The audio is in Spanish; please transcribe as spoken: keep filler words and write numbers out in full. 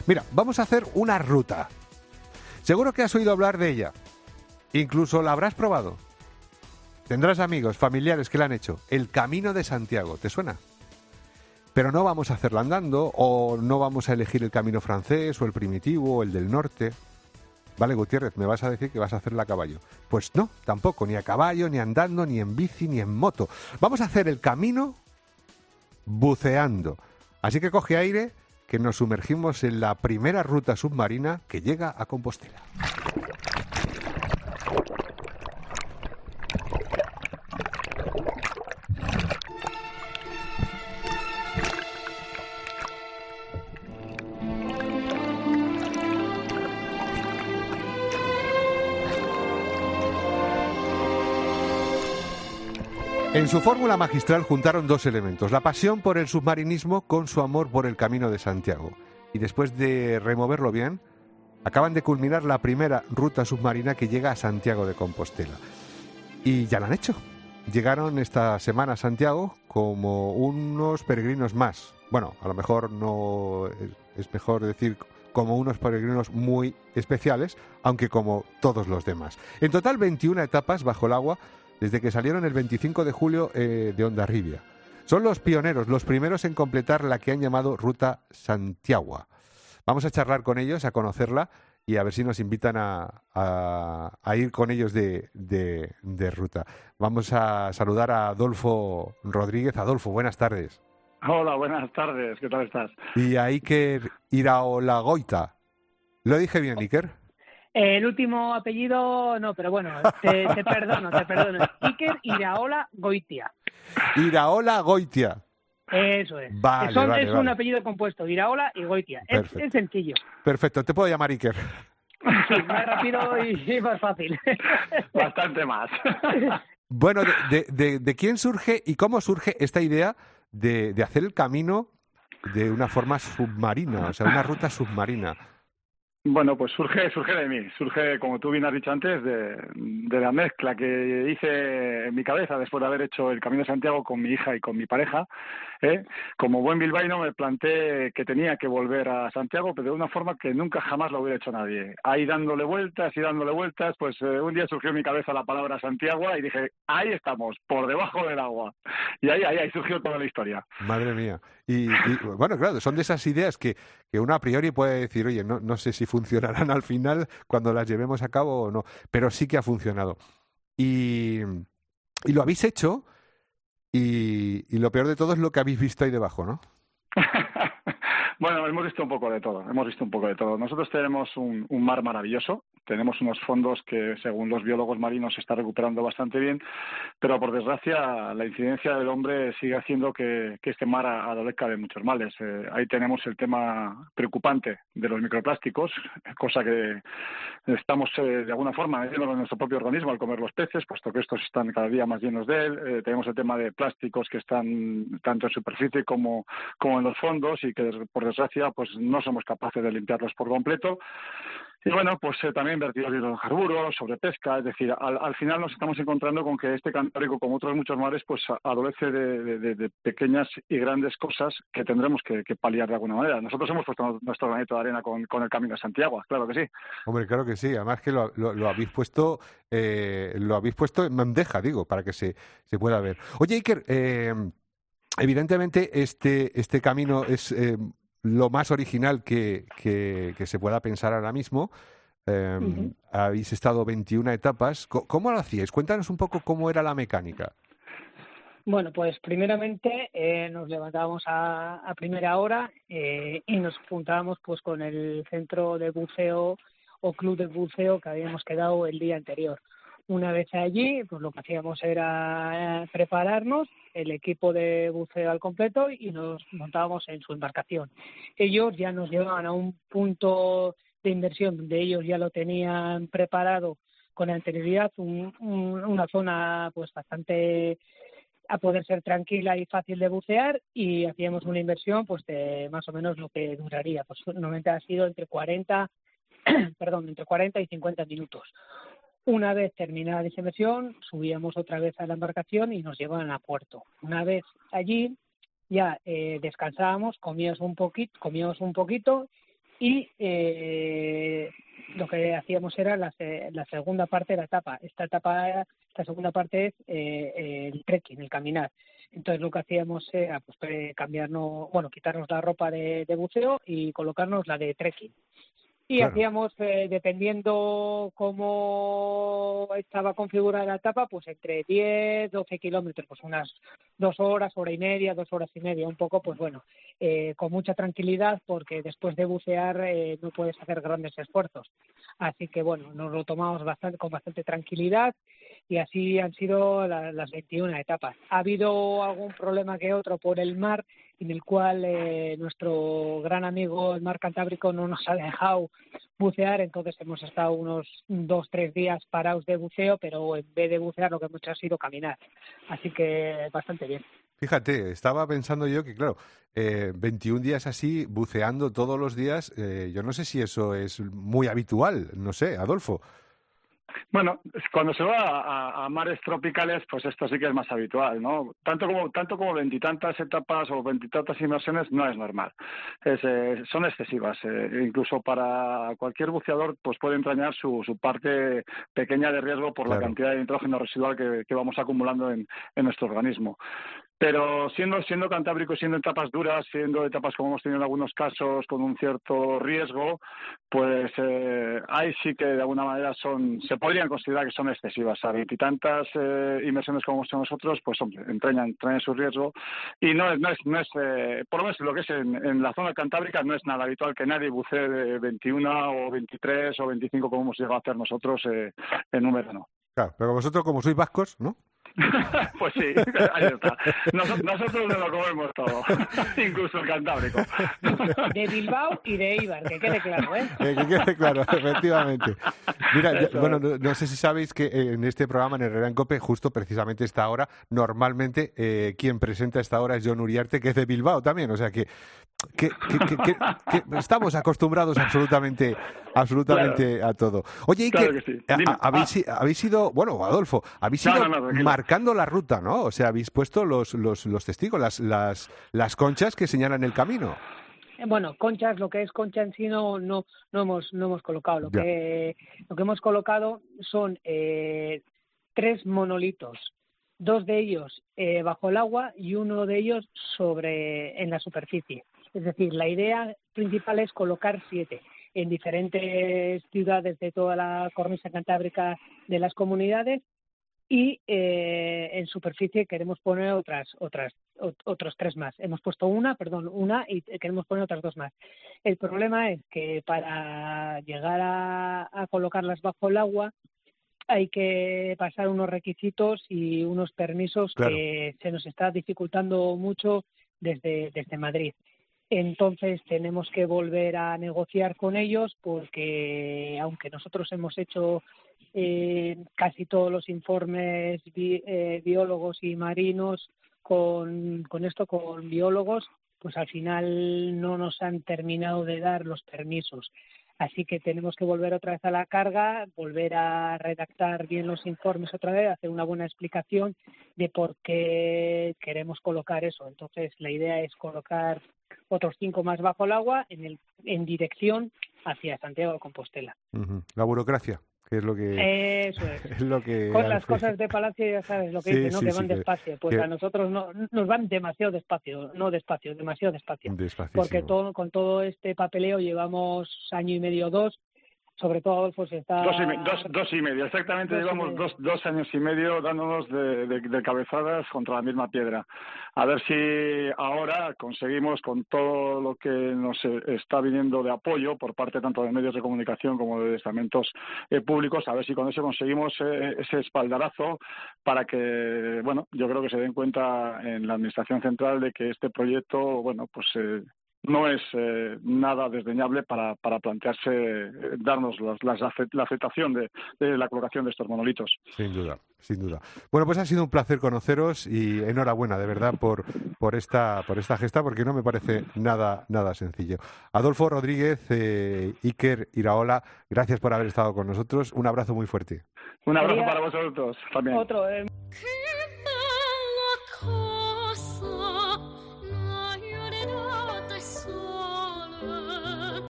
Mira, vamos a hacer una ruta. Seguro que has oído hablar de ella. Incluso la habrás probado. Tendrás amigos, familiares que la han hecho. El Camino de Santiago, ¿te suena? Pero no vamos a hacerla andando, o no vamos a elegir el camino francés, o el primitivo, o el del norte. Vale, Gutiérrez, me vas a decir que vas a hacerla a caballo. Pues no, tampoco, ni a caballo, ni andando, ni en bici, ni en moto. Vamos a hacer el camino buceando. Así que coge aire, que nos sumergimos en la primera ruta submarina que llega a Compostela. En su fórmula magistral juntaron dos elementos, la pasión por el submarinismo con su amor por el Camino de Santiago. Y después de removerlo bien, acaban de culminar la primera ruta submarina que llega a Santiago de Compostela. Y ya lo han hecho. Llegaron esta semana a Santiago como unos peregrinos más. Bueno, a lo mejor no es mejor decir como unos peregrinos muy especiales, aunque como todos los demás. En total, veintiuna etapas bajo el agua, desde que salieron el veinticinco de julio eh, de Hondarribia. Son los pioneros, los primeros en completar la que han llamado Ruta Santiago. Vamos a charlar con ellos, a conocerla y a ver si nos invitan a, a, a ir con ellos de, de, de ruta. Vamos a saludar a Adolfo Rodríguez. Adolfo, buenas tardes. Hola, buenas tardes. ¿Qué tal estás? Y a Iker Iraolagoita. ¿Lo dije bien, Iker? El último apellido, no, pero bueno, te, te perdono, te perdono. Iker Iraolagoitia. Iraolagoitia. Eso es. Vale, Son, vale, es vale. un apellido compuesto, Iraola y Goitia. Es, es sencillo. Perfecto, te puedo llamar Iker. Sí, más rápido y, y más fácil. Bastante más. Bueno, de, de, de, ¿de quién surge y cómo surge esta idea de, de hacer el camino de una forma submarina, o sea, una ruta submarina? Bueno, pues surge surge de mí, surge, como tú bien has dicho antes, de, de la mezcla que hice en mi cabeza después de haber hecho el Camino de Santiago con mi hija y con mi pareja. ¿eh? Como buen bilbaíno me planteé que tenía que volver a Santiago, pero de una forma que nunca jamás lo hubiera hecho nadie. Ahí dándole vueltas y dándole vueltas, pues eh, un día surgió en mi cabeza la palabra Santiago y dije, ahí estamos, por debajo del agua. Y ahí, ahí, ahí surgió toda la historia. Madre mía. Y, y bueno, claro, son de esas ideas que, que uno a priori puede decir, oye, no, no sé si funcionarán al final cuando las llevemos a cabo o no, pero sí que ha funcionado. Y, y lo habéis hecho y, y lo peor de todo es lo que habéis visto ahí debajo, ¿no? Bueno, hemos visto un poco de todo, hemos visto un poco de todo. Nosotros tenemos un, un mar maravilloso, tenemos unos fondos que, según los biólogos marinos, se está recuperando bastante bien, pero por desgracia la incidencia del hombre sigue haciendo que, que este mar adolezca de muchos males. Eh, ahí tenemos el tema preocupante de los microplásticos, cosa que estamos eh, de alguna forma metiéndolo en nuestro propio organismo al comer los peces, puesto que estos están cada día más llenos de él. Eh, tenemos el tema de plásticos que están tanto en superficie como, como en los fondos y que por desgracia pues no somos capaces de limpiarlos por completo. Y bueno, pues eh, también vertidos de hidrocarburos, sobre pesca, es decir, al, al final nos estamos encontrando con que este Cantábrico, como otros muchos mares, pues adolece de, de, de pequeñas y grandes cosas que tendremos que, que paliar de alguna manera. Nosotros hemos puesto nuestro granito de arena con, con el Camino de Santiago, claro que sí. Hombre, claro que sí, además que lo, lo, lo habéis puesto eh, lo habéis puesto en bandeja, digo, para que se, se pueda ver. Oye, Iker, eh, evidentemente este, este camino es... Eh, lo más original que, que, que se pueda pensar ahora mismo. Eh, uh-huh. Habéis estado veintiuna etapas. ¿Cómo lo hacíais? Cuéntanos un poco cómo era la mecánica. Bueno, pues primeramente eh, nos levantábamos a, a primera hora eh, y nos juntábamos pues con el centro de buceo o club de buceo que habíamos quedado el día anterior. Una vez allí, pues lo que hacíamos era prepararnos, el equipo de buceo al completo, y nos montábamos en su embarcación. Ellos ya nos llevaban a un punto de inversión donde ellos ya lo tenían preparado con anterioridad, un, un, una zona pues bastante a poder ser tranquila y fácil de bucear, y hacíamos una inversión pues de más o menos lo que duraría. Pues normalmente ha sido entre cuarenta, perdón, entre cuarenta y cincuenta minutos. Una vez terminada esa inversión, subíamos otra vez a la embarcación y nos llevaban a puerto. Una vez allí, ya eh, descansábamos, comíamos un poquito, comíamos un poquito y eh, lo que hacíamos era la, la segunda parte de la etapa. Esta etapa, esta segunda parte es eh, el trekking, el caminar. Entonces lo que hacíamos era pues, cambiarnos, bueno, quitarnos la ropa de, de buceo y colocarnos la de trekking. Y claro. hacíamos, eh, dependiendo cómo estaba configurada la etapa, pues entre diez, doce kilómetros, pues unas dos horas, hora y media, dos horas y media, un poco, pues bueno, eh, con mucha tranquilidad, porque después de bucear eh, no puedes hacer grandes esfuerzos. Así que bueno, nos lo tomamos bastante, con bastante tranquilidad, y así han sido la, las veintiuna etapas. Ha habido algún problema que otro por el mar, en el cual eh, nuestro gran amigo el mar Cantábrico no nos ha dejado bucear, entonces hemos estado unos dos, tres días parados de buceo, pero en vez de bucear lo que hemos hecho ha sido caminar. Así que bastante bien. Fíjate, estaba pensando yo que, claro, eh, veintiún días así, buceando todos los días, eh, yo no sé si eso es muy habitual, no sé, Adolfo. Bueno, cuando se va a, a mares tropicales, pues esto sí que es más habitual, ¿no? Tanto como tanto como veintitantas etapas o veintitantas inmersiones no es normal. Es, eh, son excesivas. Eh, incluso para cualquier buceador, pues puede entrañar su, su parte pequeña de riesgo por claro. la cantidad de nitrógeno residual que, que vamos acumulando en, en nuestro organismo. Pero siendo siendo Cantábrico, siendo etapas duras, siendo etapas como hemos tenido en algunos casos con un cierto riesgo, pues eh, ahí sí que de alguna manera son se podrían considerar que son excesivas. A veintitantas eh, inmersiones como hemos hecho nosotros, pues hombre, entrañan, entrañan su riesgo, y no es, no es, no es eh, por lo menos lo que es en, en la zona cantábrica no es nada habitual que nadie bucee de veintiuna o veintitrés o veinticinco como hemos llegado a hacer nosotros eh, en un verano. Claro, pero vosotros como sois vascos, ¿no? Pues sí, ahí está. Nosotros, nosotros nos lo comemos todo, incluso el Cantábrico. De Bilbao y de Eibar, que quede claro, ¿eh? Eh, que quede claro, efectivamente. Mira, ya, bueno, no, no sé si sabéis que en este programa, en Herrera en Cope, justo precisamente esta hora, normalmente eh, quien presenta esta hora es Jon Uriarte, que es de Bilbao también, o sea que Que, que, que, que, que estamos acostumbrados absolutamente absolutamente claro. a todo. Oye, y claro que, que sí. a, habéis, ah. habéis ido, bueno, Adolfo, habéis ido no, no, no, marcando la ruta, ¿no? O sea, habéis puesto los, los, los testigos, las, las, las conchas que señalan el camino. Bueno, conchas, lo que es concha en sí no, no, no hemos, no hemos colocado. Lo ya. que, lo que hemos colocado son eh, tres monolitos. Dos de ellos eh, bajo el agua y uno de ellos sobre en la superficie. Es decir, la idea principal es colocar siete en diferentes ciudades de toda la cornisa cantábrica de las comunidades, y eh, en superficie queremos poner otras otras otros tres más. Hemos puesto una, perdón, una y queremos poner otras dos más. El problema es que para llegar a, a colocarlas bajo el agua hay que pasar unos requisitos y unos permisos claro. que se nos está dificultando mucho desde, desde Madrid. Entonces tenemos que volver a negociar con ellos, porque aunque nosotros hemos hecho eh, casi todos los informes bi, eh, biólogos y marinos con, con esto, con biólogos, pues al final no nos han terminado de dar los permisos. Así que tenemos que volver otra vez a la carga, volver a redactar bien los informes otra vez, hacer una buena explicación de por qué queremos colocar eso. Entonces, la idea es colocar otros cinco más bajo el agua en, el, en dirección hacia Santiago de Compostela. Uh-huh. La burocracia, que es lo que... Eso es. es lo que con las cosas de Palacio ya sabes lo que sí, dicen, ¿no? Sí, que van sí, despacio. Pues que... a nosotros no, nos van demasiado despacio, no despacio, demasiado despacio. Porque todo, con todo este papeleo llevamos año y medio, dos. Sobre todo, Adolfo, se está... Dos y, me, dos, dos y medio, exactamente, dos llevamos dos, dos años y medio dándonos de, de, de cabezadas contra la misma piedra. A ver si ahora conseguimos, con todo lo que nos está viniendo de apoyo por parte tanto de medios de comunicación como de estamentos eh, públicos, a ver si con eso conseguimos eh, ese espaldarazo para que, bueno, yo creo que se den cuenta en la Administración Central de que este proyecto, bueno, pues... Eh, no es eh, nada desdeñable para, para plantearse eh, darnos las, las, la aceptación de, de la colocación de estos monolitos. Sin duda, sin duda. Bueno, pues ha sido un placer conoceros y enhorabuena, de verdad, por, por, esta, por esta gesta, porque no me parece nada, nada sencillo. Adolfo Rodríguez, eh, Iker Iraola, gracias por haber estado con nosotros. Un abrazo muy fuerte. Un abrazo para vosotros también. Otro, eh...